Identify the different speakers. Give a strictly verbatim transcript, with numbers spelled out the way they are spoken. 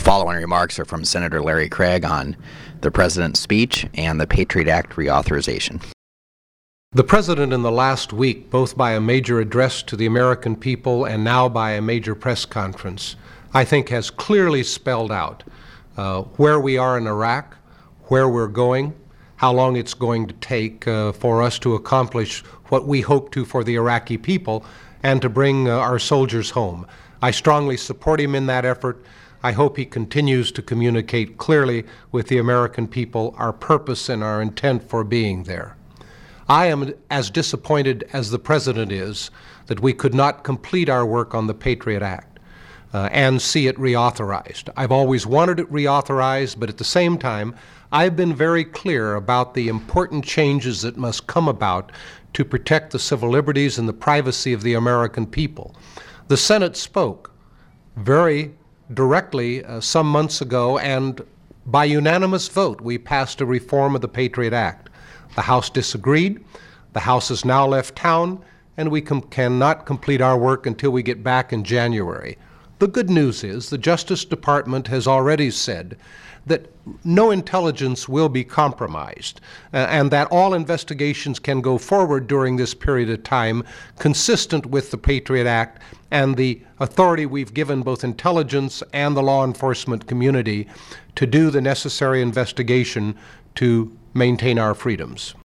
Speaker 1: following remarks are from Senator Larry Craig on the President's speech and the Patriot Act reauthorization.
Speaker 2: The President in the last week, both by a major address to the American people and now by a major press conference, I think has clearly spelled out uh, where we are in Iraq, where we're going, how long it's going to take uh, for us to accomplish what we hope to for the Iraqi people and to bring uh, our soldiers home. I strongly support him in that effort. I hope he continues to communicate clearly with the American people our purpose and our intent for being there. I am as disappointed as the President is that we could not complete our work on the Patriot Act uh, and see it reauthorized. I've always wanted it reauthorized, but at the same time, I've been very clear about the important changes that must come about to protect the civil liberties and the privacy of the American people. The Senate spoke very directly uh, some months ago, and by unanimous vote, we passed a reform of the Patriot Act. The House disagreed. The House has now left town, and we com- cannot complete our work until we get back in January. The good news is the Justice Department has already said that no intelligence will be compromised uh, and that all investigations can go forward during this period of time consistent with the Patriot Act and the authority we've given both intelligence and the law enforcement community to do the necessary investigation to maintain our freedoms.